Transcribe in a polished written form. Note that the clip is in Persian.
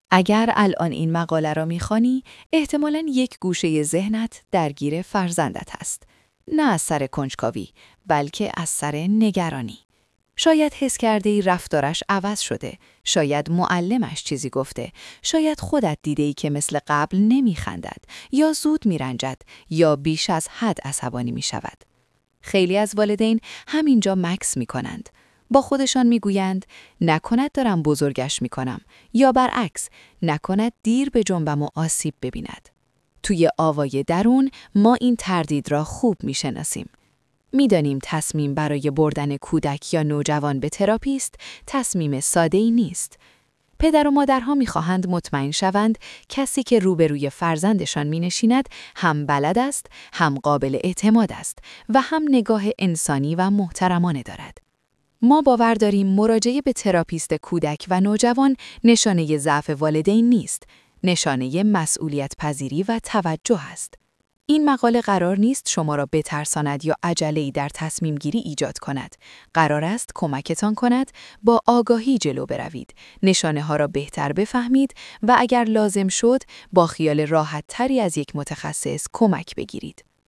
اگر الان این مقاله را می‌خوانی، احتمالاً یک گوشه ذهنت درگیر فرزندت است. نه از سر کنجکاوی، بلکه از سر نگرانی. شاید حس کرده‌ای رفتارش عوض شده، شاید معلمش چیزی گفته، شاید خودت دیده‌ای که مثل قبل نمی‌خندد، یا زود می‌رنجد، یا بیش از حد عصبانی می‌شود. خیلی از والدین همینجا مکث می‌کنند. با خودشان میگویند نکند دارم بزرگش میکنم، یا برعکس نکند دیر به جنبم و آسیب ببیند. توی آوای درون ما این تردید را خوب میشناسیم. میدانیم تصمیم برای بردن کودک یا نوجوان به تراپی است، تصمیم ساده‌ای نیست. پدر و مادرها میخواهند مطمئن شوند کسی که روبروی فرزندشان مینشیند هم بلد است، هم قابل اعتماد است و هم نگاه انسانی و محترمانه دارد. ما باور داریم مراجعه به تراپیست کودک و نوجوان نشانه ضعف والدین نیست، نشانه مسئولیت پذیری و توجه است. این مقاله قرار نیست شما را بترساند یا عجله‌ای در تصمیم گیری ایجاد کند. قرار است کمکتان کند با آگاهی جلو بروید، نشانه ها را بهتر بفهمید و اگر لازم شد با خیال راحت تری از یک متخصص کمک بگیرید.